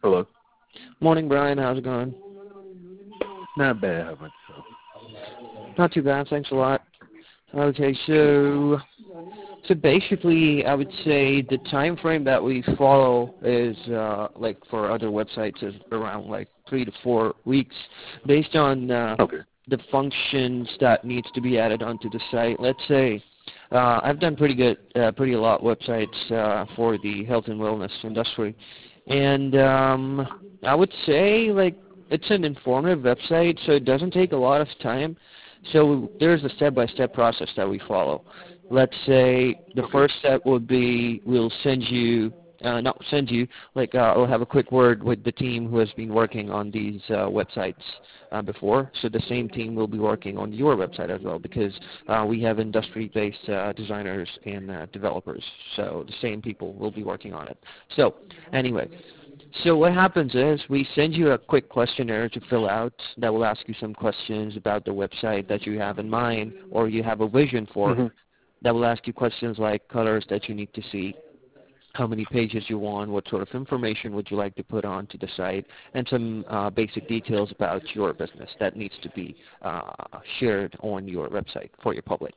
Hello. Morning, Brian. How's it going? Not bad. How about yourself? Not too bad. Thanks a lot. Okay, so basically, I would say the time frame that we follow is like for other websites is around like 3 to 4 weeks, based on Okay. the functions that needs to be added onto the site. Let's say I've done pretty a lot websites for the health and wellness industry, and I would say like it's an informative website, so it doesn't take a lot of time. So there's a step-by-step process that we follow. Let's say the Okay. first step would be we'll send you, not send you, like we'll have a quick word with the team who has been working on these websites before. So the same team will be working on your website as well because we have industry-based designers and developers. So the same people will be working on it. So anyway, so what happens is we send you a quick questionnaire to fill out that will ask you some questions about the website that you have in mind or you have a vision for. Mhm. That will ask you questions like colors that you need to see, how many pages you want, what sort of information would you like to put onto the site, and some basic details about your business that needs to be shared on your website for your public.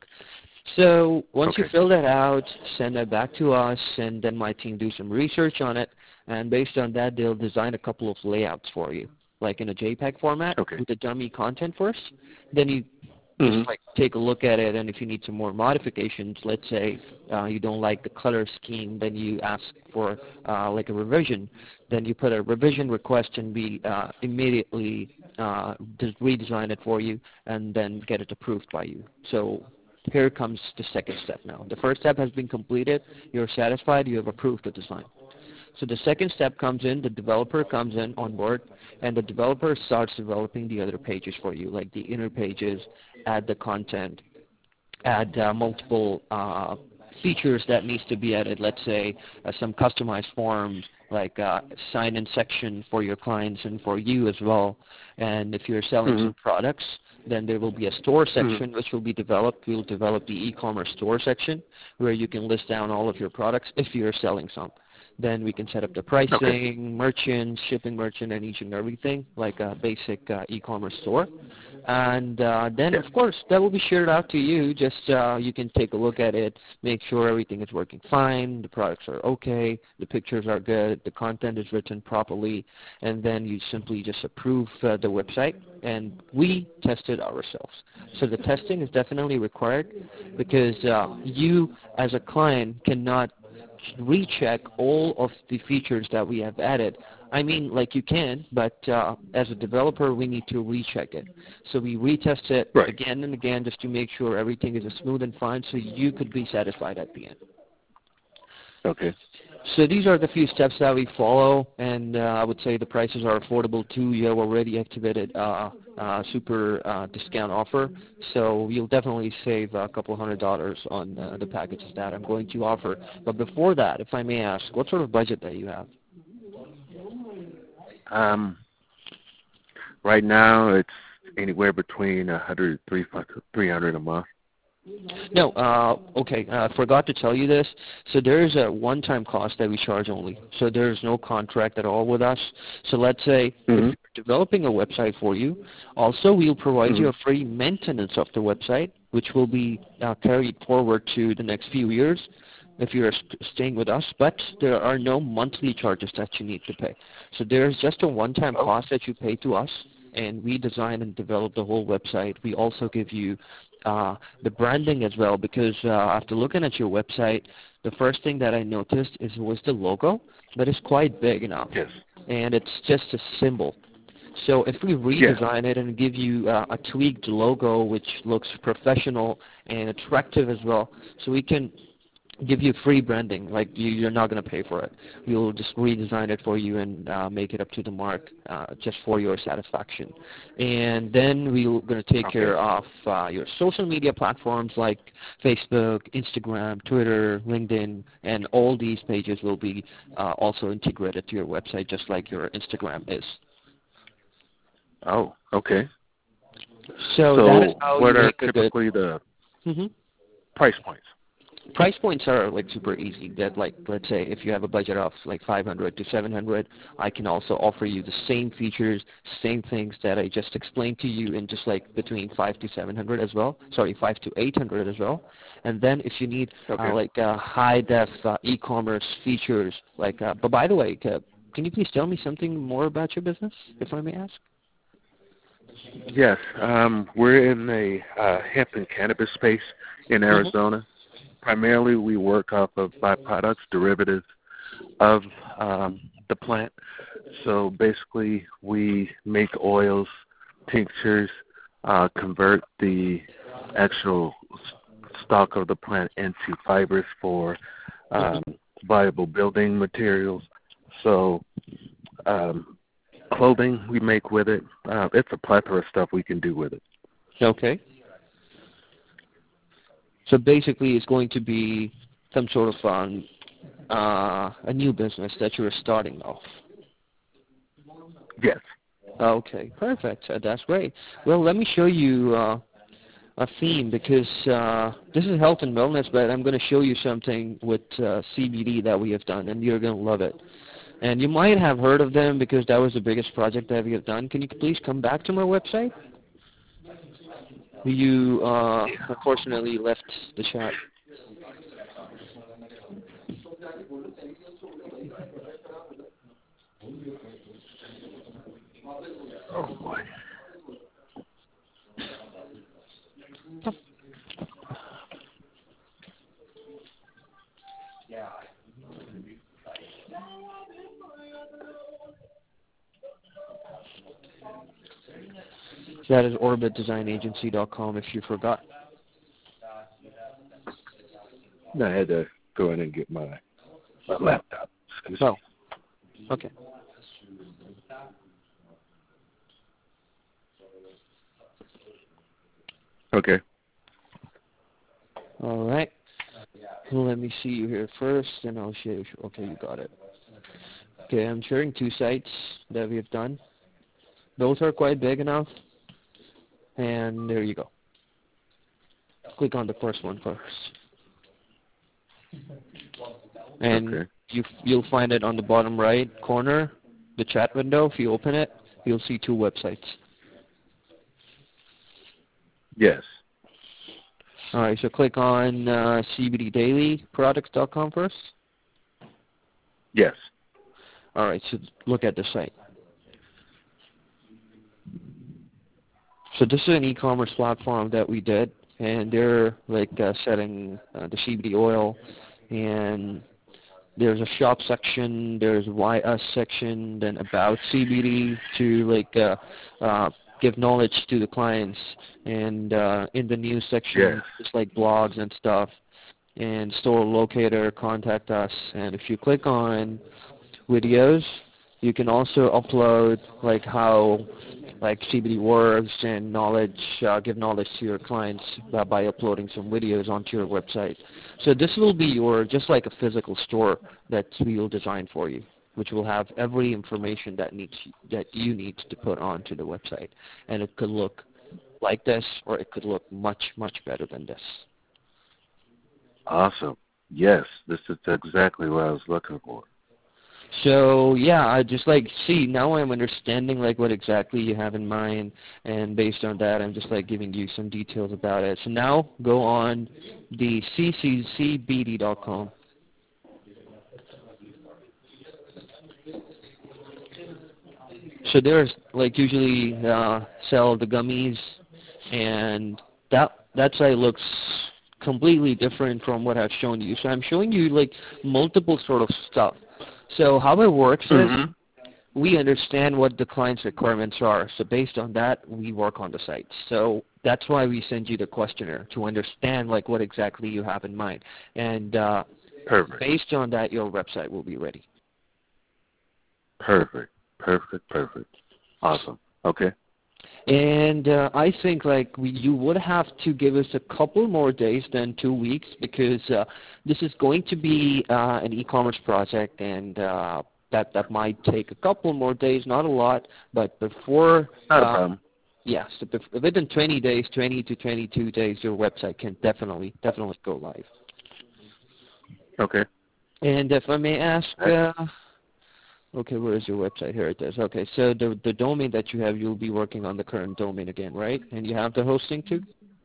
So once you Okay. fill that out, send that back to us, and then my team do some research on it, and based on that, they'll design a couple of layouts for you, like in a JPEG format Okay. with the dummy content first. Then you just Mhm. like take a look at it, and if you need some more modifications, let's say you don't like the color scheme, then you ask for like a revision. Then you put a revision request and we immediately just redesign it for you and then get it approved by you. So here comes the second step now. The first step has been completed. You're satisfied. You have approved the design. So the second step comes in, the developer comes in on board, and the developer starts developing the other pages for you, like the inner pages, add the content, add multiple features that needs to be added. Let's say some customized forms, like sign-in section for your clients and for you as well. And if you're selling Mhm. some products, then there will be a store Mhm. section which will be developed. We'll develop the e-commerce store section where you can list down all of your products if you're selling some. Then we can set up the Okay. pricing, merchants, shipping merchant, and each and everything, like a basic e-commerce store. And then, Yeah. of course, that will be shared out to you. Just you can take a look at it, make sure everything is working fine, the products are okay, the pictures are good, the content is written properly, and then you simply just approve the website, and we test it ourselves. So the testing is definitely required because you, as a client, cannot recheck all of the features that we have added. I mean, like you can, but as a developer, we need to recheck it. So we retest it Right. again and again just to make sure everything is smooth and fine so you could be satisfied at the end. Okay. So these are the few steps that we follow, and I would say the prices are affordable too. You have already activated super discount offer, so you'll definitely save a couple $100 on the packages that I'm going to offer. But before that, if I may ask, what sort of budget that you have? Um. Right now, it's anywhere between 300 a month. No, okay, I forgot to tell you this. So there is a one-time cost that we charge only. So there is no contract at all with us. So let's say if Mhm. we're developing a website for you, also we'll provide you Mhm. a free maintenance of the website, which will be carried forward to the next few years if you're staying with us, but there are no monthly charges that you need to pay. So there's just a one-time Oh. cost that you pay to us, and we design and develop the whole website. We also give you the branding as well, because after looking at your website, the first thing that I noticed was the logo, but it's quite big enough, Yes. and it's just a symbol. So if we Yeah. redesign it and give you a tweaked logo which looks professional and attractive as well, so we can give you free branding. Like you're not going to pay for it. We'll just redesign it for you and make it up to the mark just for your satisfaction. And then we're going to take Okay. care of your social media platforms like Facebook, Instagram, Twitter, LinkedIn, and all these pages will be also integrated to your website just like your Instagram is. Oh. Okay. So that is So, how what you are make a good. typically the Mhm. price points? price points are like super easy. That like, let's say if you have a budget of like 500 to 700, I can also offer you the same features, same things that I just explained to you in just like between 5 to 700 as well. Sorry, 5 to 800 as well. And then if you need Okay. like high def e-commerce features, like but by the way, can you please tell me something more about your business, if I may ask? Yes, we're in the hemp and cannabis space in Arizona. Primarily, we work off of byproducts, derivatives of the plant. So basically, we make oils, tinctures, convert the actual stalk of the plant into fibers for viable building materials. So clothing we make with it. It's a plethora of stuff we can do with it. Okay. So basically, it's going to be some sort of a new business that you're starting off. Yes. Okay, perfect. That's great. Well, let me show you a theme because this is health and wellness, but I'm going to show you something with CBD that we have done, and you're going to love it. And you might have heard of them because that was the biggest project that we have done. Can you please come back to my website? You unfortunately left the chat. Oh boy. That is orbitdesignagency.com if you forgot. No, I had to go in and get my laptop. Excuse Oh, me. okay. Okay. All right. Let me see you here first, and I'll show you. Okay, you got it. Okay, I'm sharing two sites that we have done. Both are quite big enough. And there you go. Click on the first one first. And Okay. you'll find it on the bottom right corner, the chat window. If you open it, you'll see two websites. Yes. All right, so click on cbddailyproducts.com first. Yes. All right, so look at the site. So this is an e-commerce platform that we did, and they're like setting the CBD oil, and there's a shop section, there's Why Us section, then About CBD to like give knowledge to the clients, and in the news section, Yes. it's like blogs and stuff, and store locator, contact us, and if you click on videos, you can also upload like how like CBD works and knowledge, give knowledge to your clients by uploading some videos onto your website. So this will be your, just like a physical store that we'll design for you, which will have every information that you need to put onto the website. And it could look like this, or it could look much, much better than this. Awesome. Yes, this is exactly what I was looking for. So yeah, I just like see now I'm understanding like what exactly you have in mind, and based on that, I'm just like giving you some details about it. So now go on the cccbd.com. So there's like usually sell the gummies, and that site looks completely different from what I've shown you. So I'm showing you like multiple sort of stuff. So how it works is we understand what the client's requirements are. So based on that, we work on the site. So that's why we send you the questionnaire to understand like what exactly you have in mind. And Perfect. based on that, your website will be ready. Perfect. Awesome. Okay. And I think like you would have to give us a couple more days than 2 weeks because this is going to be an e-commerce project, and that might take a couple more days, not a lot, but before. Not a problem. Yes, within 20 days, 20 to 22 days, your website can definitely go live. Okay. And if I may ask, That's, okay, where is your website? Here it is. Okay, so the domain that you have, you'll be working on the current domain again, right? And you have the hosting too?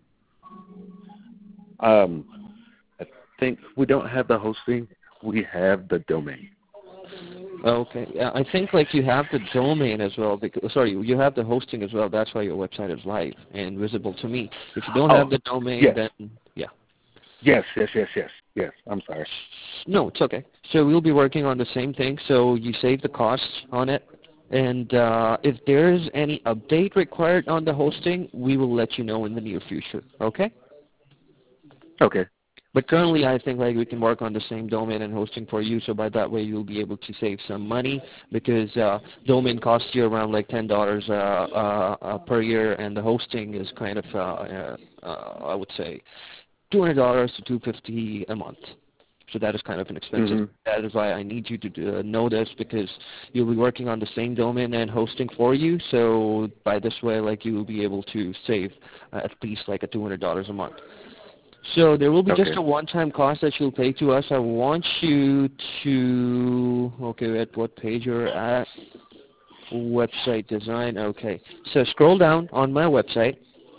I think we don't have the hosting. We have the domain. Okay, yeah, I think like you have the domain as well. Because sorry, you have the hosting as well. That's why your website is live and visible to me. If you don't have Oh, the domain, yes. then yeah. Yes, yes, yes, yes. Yes, I'm sorry. No, it's okay. So we'll be working on the same thing. So you save the costs on it. And if there's any update required on the hosting, we will let you know in the near future. Okay? Okay. But currently, I think like we can work on the same domain and hosting for you. So by that way, you'll be able to save some money because domain costs you around like $10 per year, and the hosting is kind of I would say $200 to $250 a month. So that is kind of an expensive. Mm-hmm. That is why I need you to know this because you'll be working on the same domain and hosting for you. So by this way, like you will be able to save at least like a $200 a month. So there will be just Okay. a one-time cost that you'll pay to us. I want you to, okay, at what page you're at? Website design, okay. So scroll down on my website.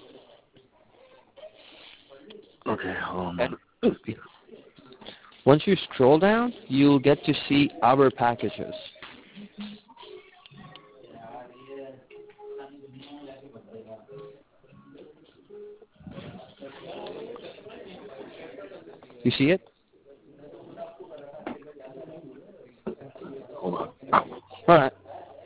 Okay, hold And on. once you scroll down, you'll get to see our packages. You see it? Hold on. All right.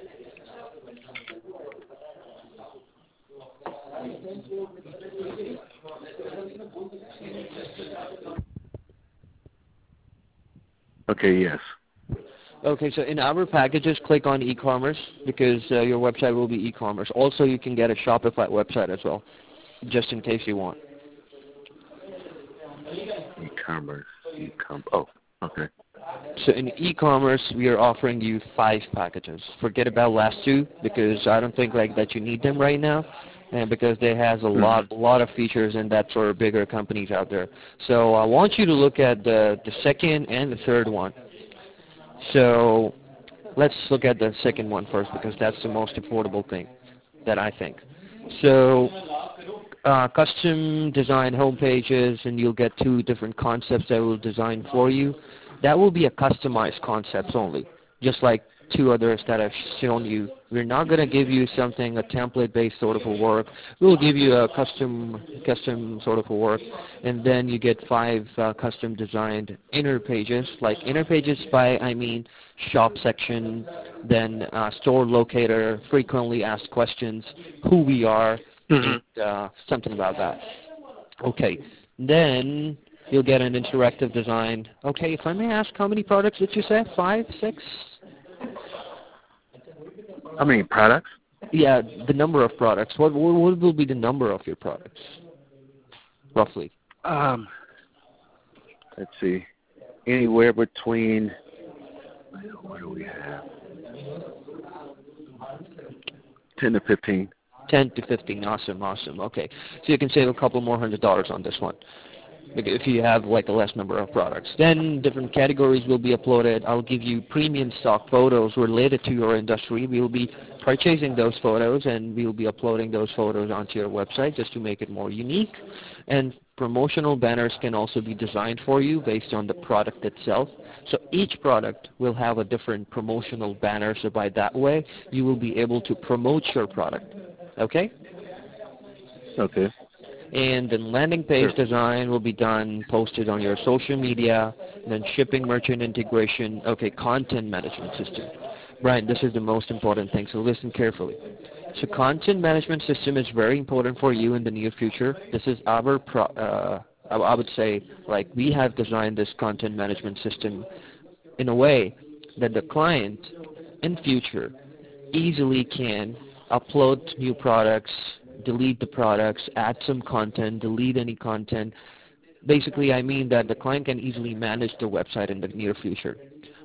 Okay, yes. Okay, so in our packages, click on e-commerce because your website will be e-commerce. Also, you can get a Shopify website as well, just in case you want. E-commerce. Oh, okay. So in e-commerce, we are offering you 5 packages. Forget about last 2 because I don't think like that you need them right now, and because they has a Mm-hmm. lot of features and that's for bigger companies out there. So I want you to look at the second and the third one. So let's look at the second one first because that's the most affordable thing that I think. So custom design home pages, and you'll get 2 different concepts that we'll design for you. That will be a customized concepts only, just like 2 others that I've shown you. We're not going to give you something, a template-based sort of a work. We'll give you a custom sort of a work, and then you get 5 custom designed inner pages. Like inner pages by, I mean, shop section, then store locator, frequently asked questions, who we are, and Mm-hmm. something about that. Okay, then you'll get an interactive design. Okay, if I may ask, how many products did you say? 5, 6? How many products? Yeah, the number of products. What will be the number of your products, roughly? Um, let's see. Anywhere between, what do we have? 10 to 15. 10 to 15. Awesome, awesome. Okay, so you can save a couple more $100 on this one if you have like a less number of products. Then different categories will be uploaded. I'll give you premium stock photos related to your industry. We'll be purchasing those photos and we'll be uploading those photos onto your website just to make it more unique. And promotional banners can also be designed for you based on the product itself. So each product will have a different promotional banner, so by that way you will be able to promote your product. Okay? Okay. And then landing page Sure. design will be done, posted on your social media, and then shipping, merchant integration, okay, content management system. Brian, this is the most important thing, so listen carefully. So content management system is very important for you in the near future. This is our, I would say, like we have designed this content management system in a way that the client in future easily can upload new products, delete the products, add some content, delete any content. Basically, I mean that the client can easily manage the website in the near future.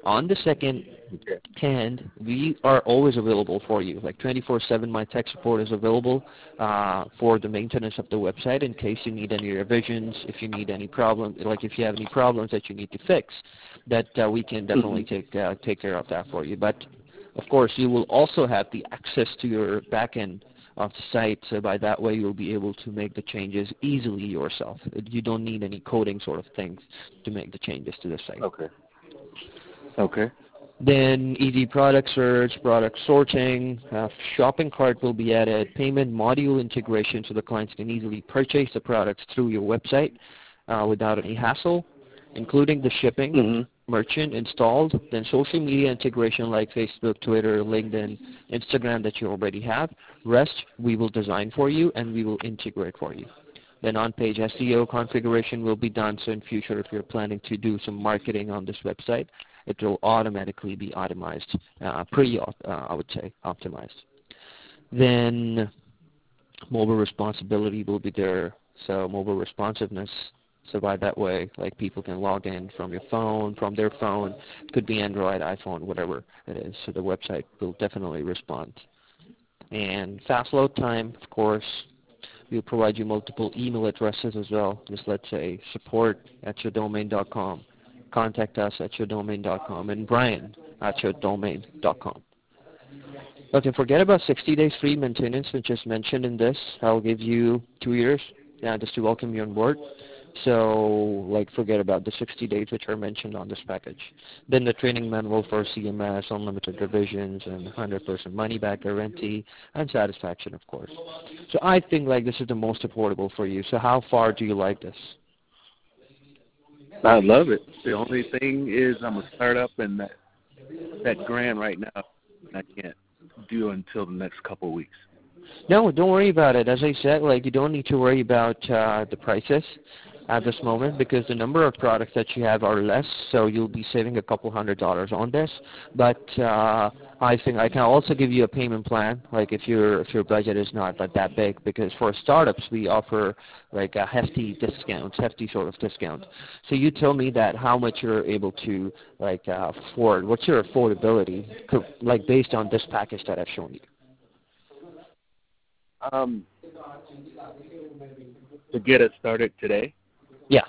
On the second hand, we are always available for you. Like 24/7, my tech support is available for the maintenance of the website in case you need any revisions, if you need any problem, like if you have any problems that you need to fix, that we can definitely take care of that for you. But of course, you will also have the access to your backend of the site, so by that way you'll be able to make the changes easily yourself. You don't need any coding sort of things to make the changes to the site. Okay. Okay. Then easy product search, product sorting, shopping cart will be added, payment module integration so the clients can easily purchase the products through your website without any hassle, including the shipping, merchant installed, then social media integration like Facebook, Twitter, LinkedIn, Instagram that you already have. Rest we will design for you and we will integrate for you. Then on-page SEO configuration will be done, so in future if you're planning to do some marketing on this website, it will automatically be optimized, I would say, optimized. Then mobile responsibility will be there, so mobile responsiveness. So by that way, like people can log in from their phone, it could be Android, iPhone, whatever it is. So the website will definitely respond. And fast load time, of course, we'll provide you multiple email addresses as well. Just let's say support@yourdomain.com, contact us at yourdomain.com, and Brian@yourdomain.com. Okay, forget about 60 days free maintenance, which is mentioned in this. I'll give you 2 years just to welcome you on board. So, like, forget about the 60 days which are mentioned on this package. Then the training manual for CMS, unlimited revisions, and 100% money-back guarantee, and satisfaction, of course. So I think, like, this is the most affordable for you. So how far do you like this? I love it. The only thing is I'm a startup, and that grant right now I can't do until the next couple of weeks. No, don't worry about it. As I said, like, you don't need to worry about the prices at this moment because the number of products that you have are less, so you'll be saving a couple $100 on this. But I think I can also give you a payment plan, like if your budget is not that big, because for startups we offer like a hefty sort of discount. So you tell me that how much you're able to like afford. What's your affordability, like based on this package that I've shown you? To get it started today? Yeah.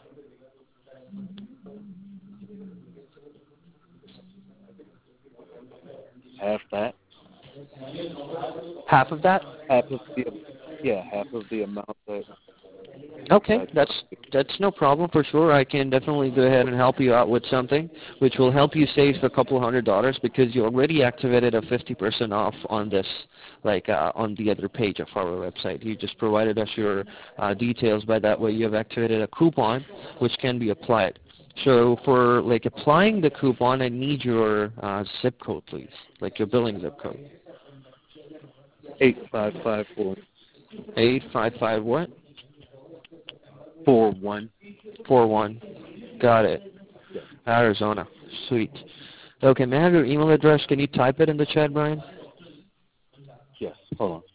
Half that. Half of that? Half of the amount that. Okay, that's no problem for sure. I can definitely go ahead and help you out with something which will help you save a couple $100 because you already activated a 50% off on this, like on the other page of our website. You just provided us your details. By that way, you have activated a coupon which can be applied. So for like applying the coupon, I need your zip code, please, like your billing zip code. 8554. 855 what? 41. 41. Got it. Arizona. Sweet. Okay, may I have your email address? Can you type it in the chat, Brian? Yes. Hold on.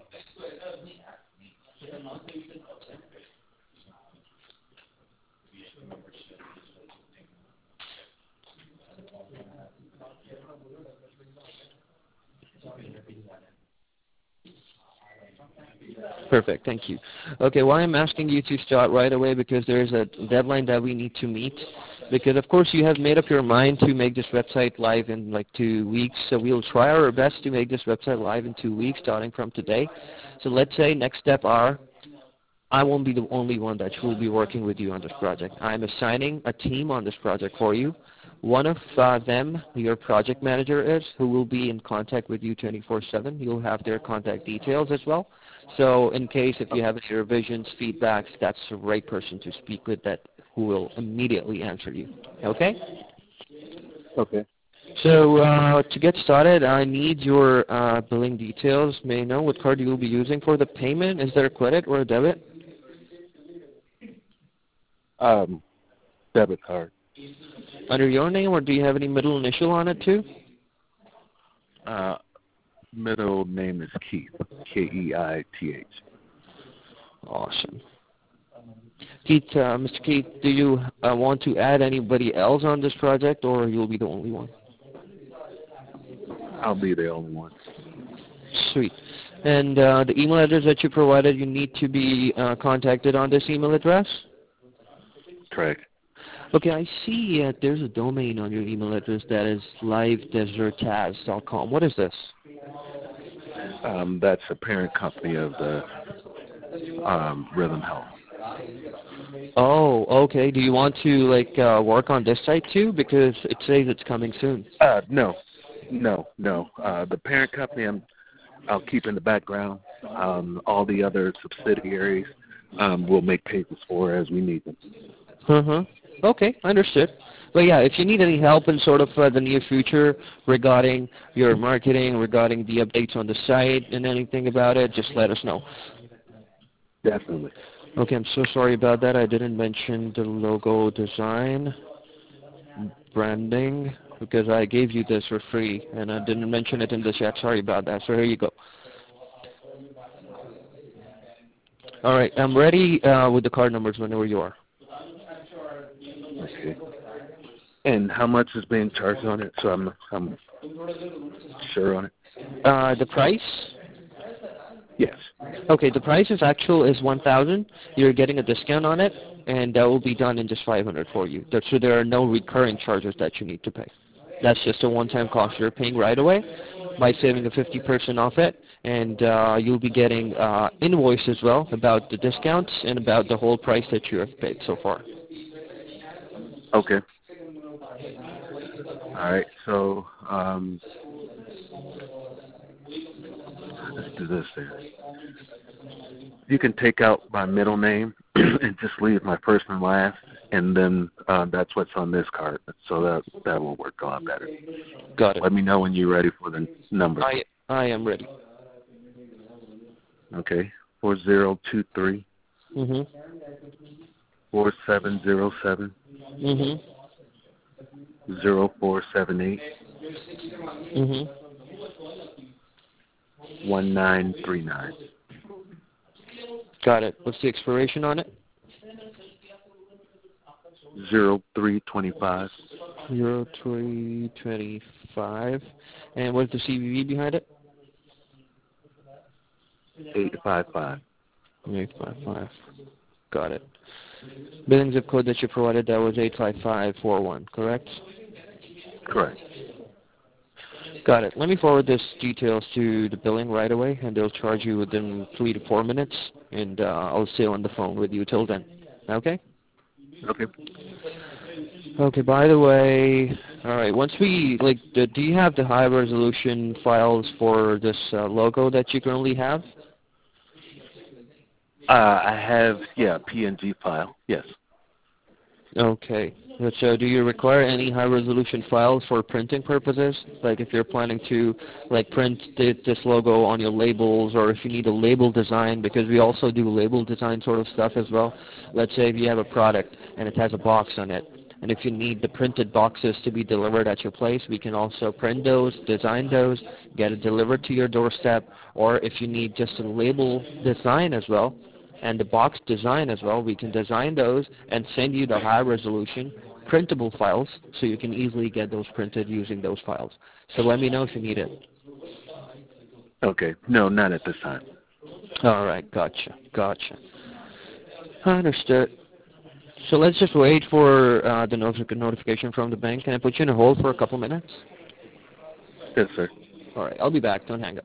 Perfect. Thank you. Okay, why I'm asking you to start right away because there's a deadline that we need to meet. Because, of course, you have made up your mind to make this website live in like 2 weeks. So we'll try our best to make this website live in 2 weeks starting from today. So let's say next step are I won't be the only one that will be working with you on this project. I'm assigning a team on this project for you. One of them, your project manager is, who will be in contact with you 24/7. You'll have their contact details as well. So in case if you have any revisions, feedbacks, that's the right person to speak with who will immediately answer you. Okay? Okay. So to get started, I need your billing details. May I know what card you will be using for the payment? Is there a credit or a debit? Debit card. Under your name, or do you have any middle initial on it too? Middle name is Keith. Keith. Awesome. Keith, Mr. Keith, do you want to add anybody else on this project, or you'll be the only one? I'll be the only one. Sweet. And the email address that you provided, you need to be contacted on this email address? Correct. Okay, I see there's a domain on your email address that is livedesertaz.com. What is this? That's a parent company of the Rhythm Health. Oh, okay. Do you want to work on this site too? Because it says it's coming soon. No. The parent company I'll keep in the background. All the other subsidiaries we'll make pages for as we need them. Uh-huh. Okay, understood. But yeah, if you need any help in sort of the near future regarding your marketing, regarding the updates on the site and anything about it, just let us know. Definitely. Okay, I'm so sorry about that. I didn't mention the logo design, branding, because I gave you this for free, and I didn't mention it in the chat. Sorry about that. So here you go. All right, I'm ready with the card numbers whenever you are. Okay. And how much is being charged on it? So I'm sure on it. The price? Yes. Okay, the price is 1,000. You're getting a discount on it, and that will be done in just 500 for you. So there are no recurring charges that you need to pay. That's just a one-time cost you're paying right away by saving a 50% off it, and you'll be getting invoice as well about the discounts and about the whole price that you have paid so far. Okay. All right. So let's do this here. You can take out my middle name and just leave my first and last, and then that's what's on this card. So that will work a lot better. Got it. Let me know when you're ready for the number. I am ready. Okay. 4023 Mhm. 4707 Mhm. 0478 Mhm. 1939. Got it. What's the expiration on it? 0325. 0325. And what's the CVV behind it? 855. 855. Got it. Billing zip code that you provided, that was 85541, correct? Correct. Got it. Let me forward this details to the billing right away, and they'll charge you within 3 to 4 minutes, and I'll stay on the phone with you till then. Okay? Okay. Okay, by the way, all right, once we, do you have the high resolution files for this logo that you currently have? I have, PNG file. Yes. Okay. So do you require any high-resolution files for printing purposes? Like if you're planning to print this logo on your labels, or if you need a label design, because we also do label design sort of stuff as well. Let's say if you have a product and it has a box on it, and if you need the printed boxes to be delivered at your place, we can also print those, design those, get it delivered to your doorstep, or if you need just a label design as well, and the box design as well, we can design those and send you the high resolution printable files so you can easily get those printed using those files. So let me know if you need it. Okay. No, not at this time. All right, gotcha. Understood. So let's just wait for the notification from the bank. Can I put you in a hold for a couple minutes? Yes, sir. All right, I'll be back. Don't hang up.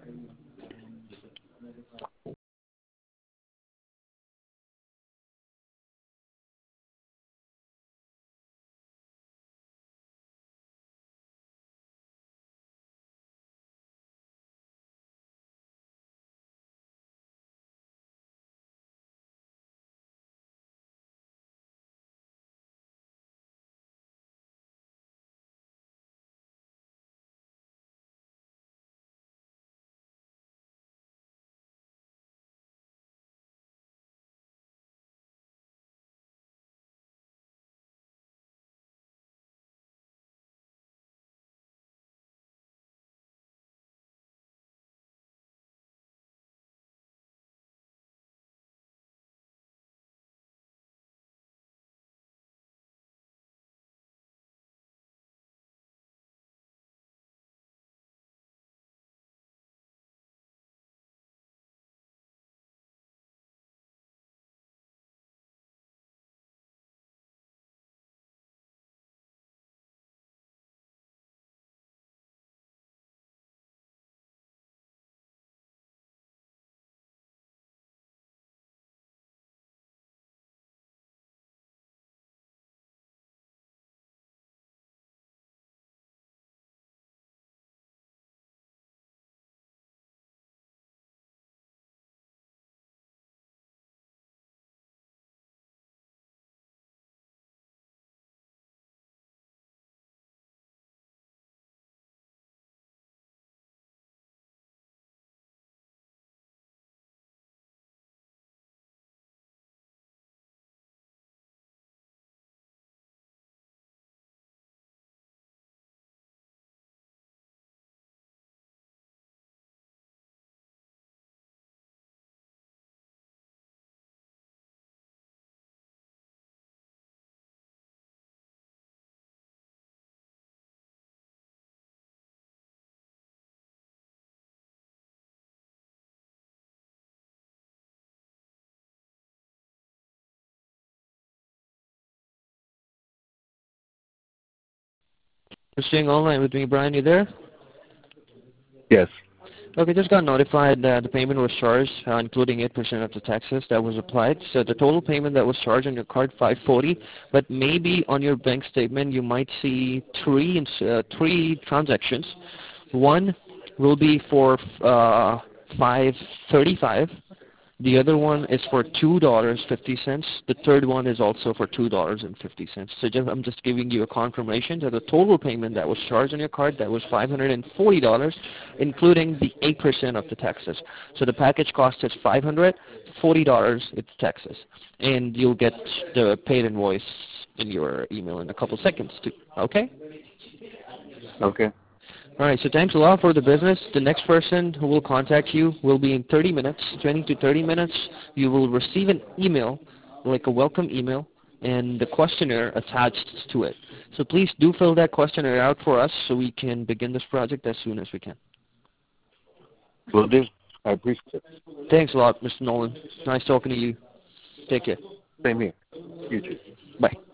You're staying online with me, Brian. You there? Yes. Okay, just got notified that the payment was charged, including 8% of the taxes that was applied. So the total payment that was charged on your card, 540. But maybe on your bank statement you might see three transactions. One will be for 535. The other one is for $2.50. The third one is also for $2.50. So I'm just giving you a confirmation that the total payment that was charged on your card, that was $540, including the 8% of the taxes. So the package cost is $540. It's taxes, and you'll get the paid invoice in your email in a couple seconds too. Okay. Okay. All right, so thanks a lot for the business. The next person who will contact you will be in 30 minutes, 20 to 30 minutes. You will receive an email, like a welcome email, and the questionnaire attached to it. So please do fill that questionnaire out for us so we can begin this project as soon as we can. Will do. I appreciate it. Thanks a lot, Mr. Nolan. Nice talking to you. Take care. Same here. You too. Bye.